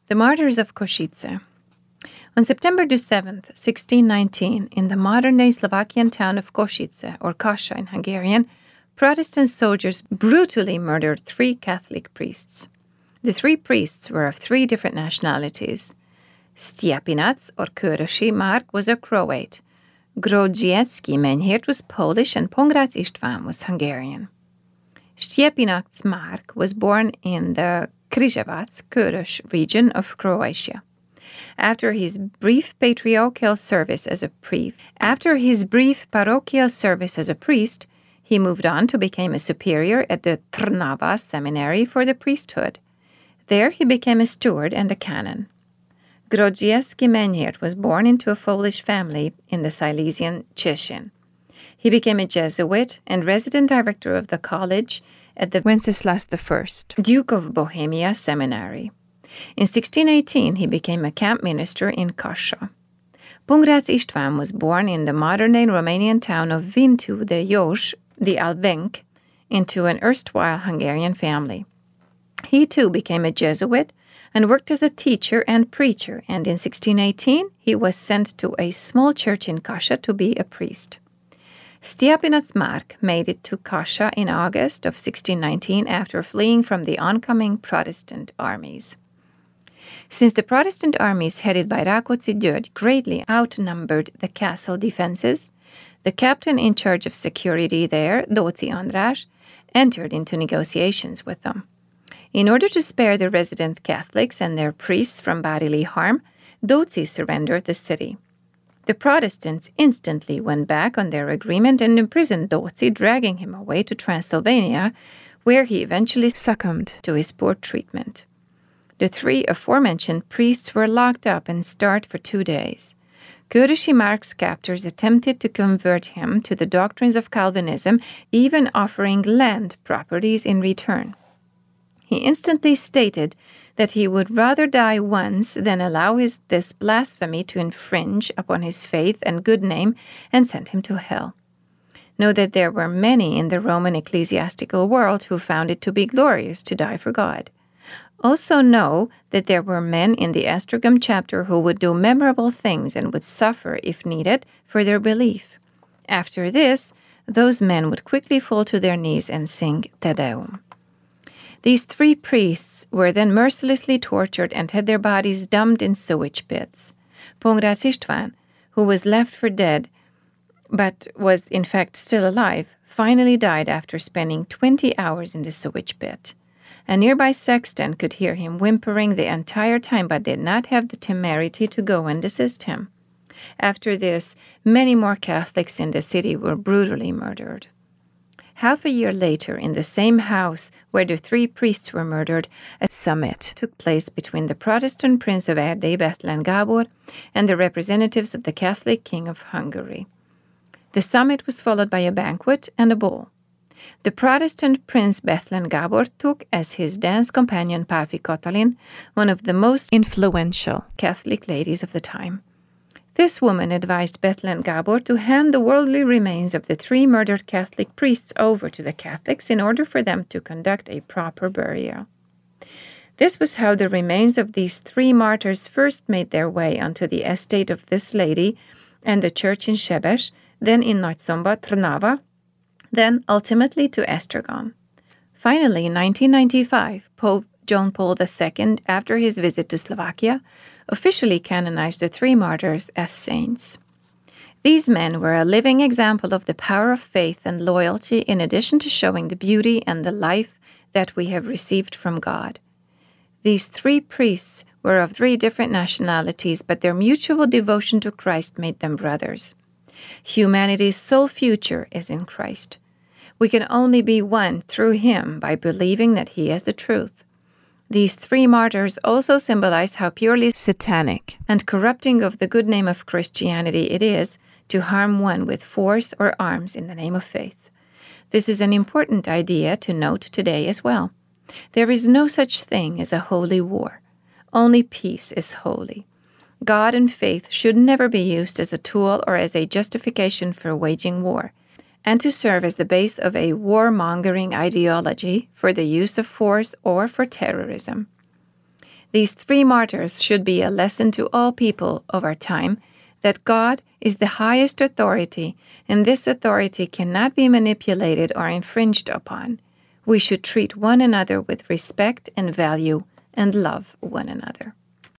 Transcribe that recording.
The Martyrs of Košice. On September 7th, 1619, in the modern-day Slovakian town of Košice, or Kassa in Hungarian, Protestant soldiers brutally murdered 3 Catholic priests. The 3 priests were of 3 different nationalities. Stiepinac, or Körösi Mark, was a Croat. Grodziecki Menyhért was Polish, and Pongrácz István was Hungarian. Stiepinac Mark was born in the Križevac, Körös region of Croatia. After his brief parochial service as a priest, he moved on to become a superior at the Trnava seminary for the priesthood. There he became a steward and a canon. Grodziecki Menyhért was born into a Polish family in the Silesian Cieszyn. He became a Jesuit and resident director of the college at the Wenceslas I, Duke of Bohemia Seminary. In 1618, he became a camp minister in Kassa. Pongrácz István was born in the modern-day Romanian town of Vintu de Jos, the Albenc, into an erstwhile Hungarian family. He too became a Jesuit and worked as a teacher and preacher, and in 1618 he was sent to a small church in Kassa to be a priest. Stiepinac Mark made it to Kassa in August of 1619 after fleeing from the oncoming Protestant armies. Since the Protestant armies headed by Rákóczi György greatly outnumbered the castle defenses, the captain in charge of security there, Dóczy András, entered into negotiations with them. In order to spare the resident Catholics and their priests from bodily harm, Dóczy surrendered the city. The Protestants instantly went back on their agreement and imprisoned Dóczy, dragging him away to Transylvania, where he eventually succumbed to his poor treatment. The 3 aforementioned priests were locked up and starved for 2 days. Körösi Mark's captors attempted to convert him to the doctrines of Calvinism, even offering land properties in return. He instantly stated that he would rather die once than allow this blasphemy to infringe upon his faith and good name, and sent him to hell. Know that there were many in the Roman ecclesiastical world who found it to be glorious to die for God. Also know that there were men in the Esztergom chapter who would do memorable things and would suffer, if needed, for their belief. After this, those men would quickly fall to their knees and sing Te Deum. These 3 priests were then mercilessly tortured and had their bodies dumped in sewage pits. Pongrácz István, who was left for dead but was in fact still alive, finally died after spending 20 hours in the sewage pit. A nearby sexton could hear him whimpering the entire time but did not have the temerity to go and assist him. After this, many more Catholics in the city were brutally murdered. Half a year later, in the same house where the 3 priests were murdered, a summit took place between the Protestant Prince of Erdély, Bethlen Gábor, and the representatives of the Catholic King of Hungary. The summit was followed by a banquet and a ball. The Protestant Prince Bethlen Gábor took as his dance companion Pálffy Katalin, one of the most influential Catholic ladies of the time. This woman advised Bethlen Gábor to hand the worldly remains of the 3 murdered Catholic priests over to the Catholics in order for them to conduct a proper burial. This was how the remains of these 3 martyrs first made their way onto the estate of this lady and the church in Sebeș, then in Nagyszombat, Trnava, then ultimately to Esztergom. Finally, in 1995, Pope John Paul II, after his visit to Slovakia, officially canonized the 3 martyrs as saints. These men were a living example of the power of faith and loyalty, in addition to showing the beauty and the life that we have received from God. These 3 priests were of 3 different nationalities, but their mutual devotion to Christ made them brothers. Humanity's sole future is in Christ. We can only be one through Him by believing that He is the truth. These 3 martyrs also symbolize how purely satanic and corrupting of the good name of Christianity it is to harm one with force or arms in the name of faith. This is an important idea to note today as well. There is no such thing as a holy war. Only peace is holy. God and faith should never be used as a tool or as a justification for waging war, and to serve as the base of a warmongering ideology for the use of force or for terrorism. These 3 martyrs should be a lesson to all people of our time that God is the highest authority, and this authority cannot be manipulated or infringed upon. We should treat one another with respect and value and love one another.